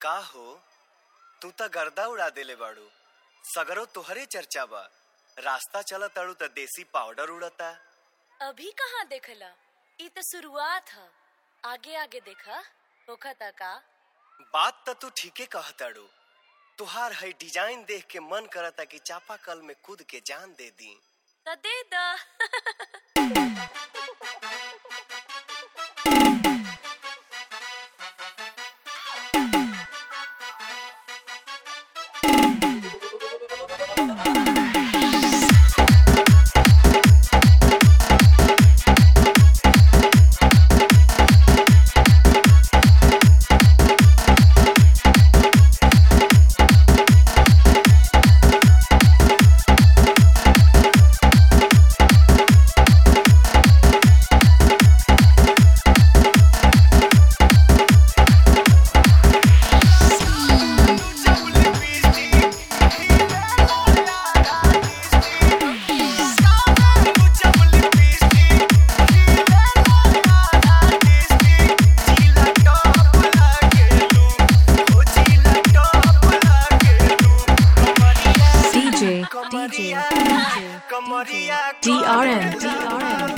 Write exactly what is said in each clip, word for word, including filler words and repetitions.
का हो तू त गर्दा उड़ा देले बाड़ू। सगरो तोहरे चर्चा बा। रास्ता चला ताड़ू त देसी पाउडर उड़ता। अभी कहाँ देखला, ई तो शुरुआत है। आगे आगे देखा होखता का। बात त तू ठीके कहताड़ू। तुहार है डिजाइन देख के मन करता कि चापाकल में कूद के जान दे दी। त दे दा। D R N D R N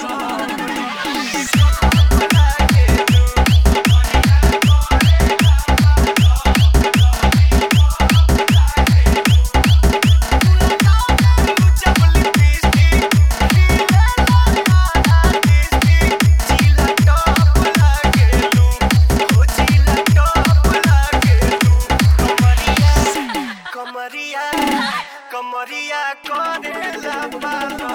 कमरिया करेला पालो।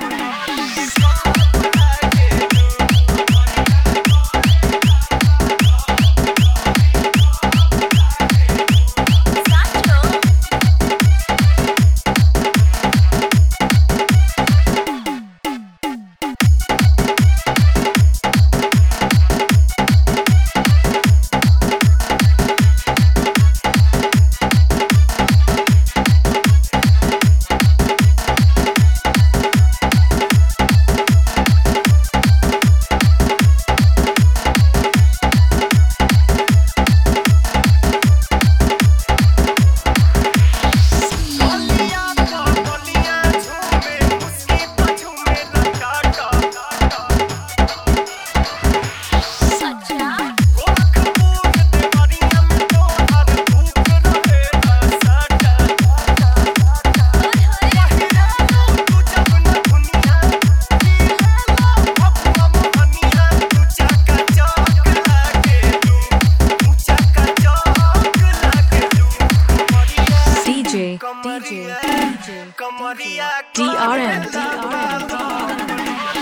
D R N D R N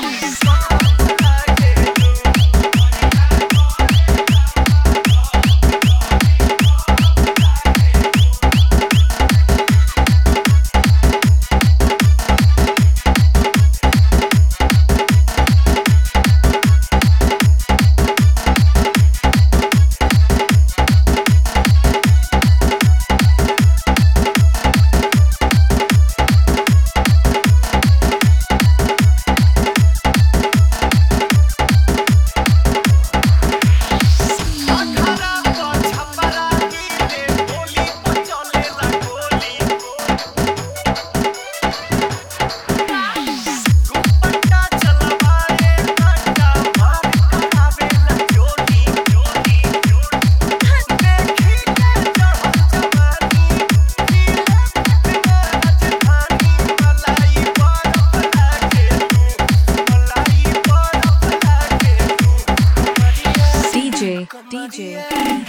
D J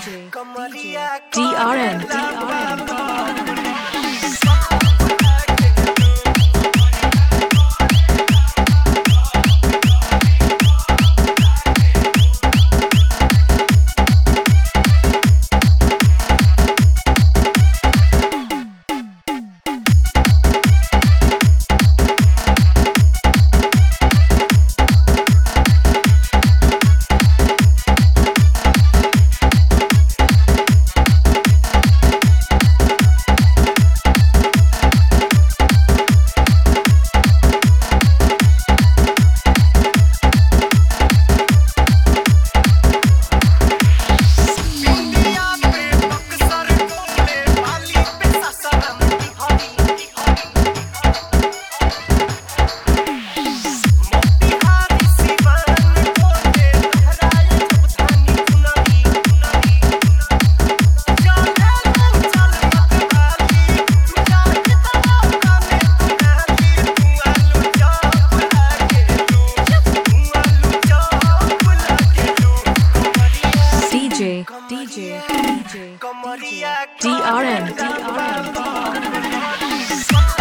D R N D R N कमरिया D R M. D R M.